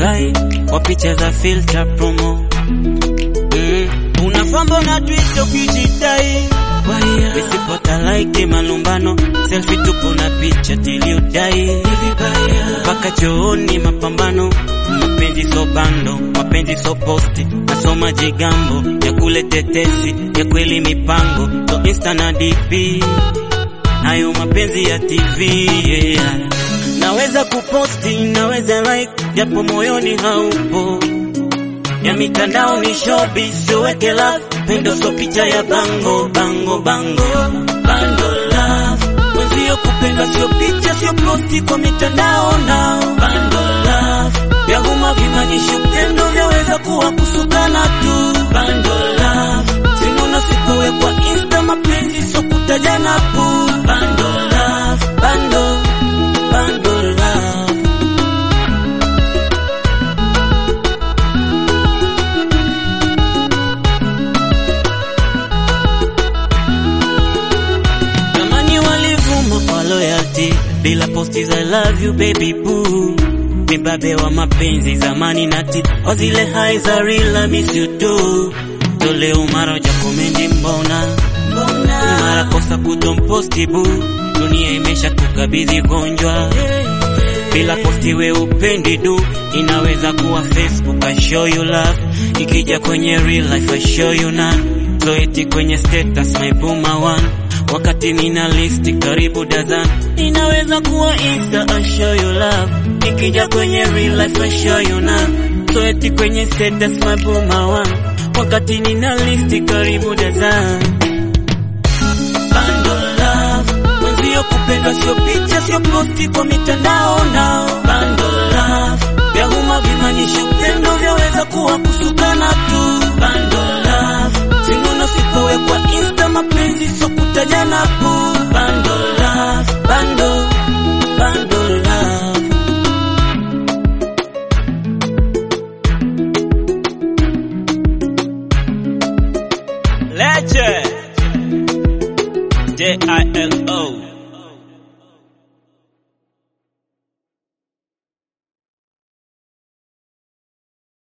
fly kwa picha za filter promo. Unafamba na Twitter ukijidai, usipota like malumbano, selfie tupo na picha till you die. Paka chooni mapambano, mapenzi so bando, mapenzi so posti, nasoma jigambo ya kule tetesi, ya kweli mipango, so Insta na DP, hayo mapenzi ya TV, yeah. Naweza kuposti, naweza like, japo moyoni haupo. Ya mitandao ni showbiz, so weke love, pendo so picha ya bango, bango, bango, bando love. Mwenzio kupenda sio picha, sio posti kwa mitandao now. Bando love, vya huma vimaanishi upendo, vyaweza kuwa kusukana tu. Bando love, sinuna sipowe kwa Insta, mapenzi so kutajana pu. Bando love, bando, bando love. Loyalty bila posti za love you baby boo. Mibabe wa mapenzi zamani nati, kwa zile high za real I miss you too. Tole umaro ja komendi mbona mara kosa kutomposti boo. Dunia imesha kukabidhi gonjwa, bila posti we upendi du. Inaweza kuwa Facebook I show you love, ikija kwenye real life I show you none. So eti kwenye status my boomer one, wakati nina listi karibu dozen. Inaweza kuwa Insta I show you love, ikija kwenye real life I show you none. So eti kwenye status my boomer one, wakati nina listi karibu dozen. Bando love, mwenzio kupendwa sio picha, sio posti kwa mitandao now. Bando love, vya huma vimaanishi upendo, vyaweza kuwa kusukana tu. Bando love, sinuna sipowe kwa Insta, mapenzi so kutajana pu. Bando love, bando, bando love. Legend J-I-L-O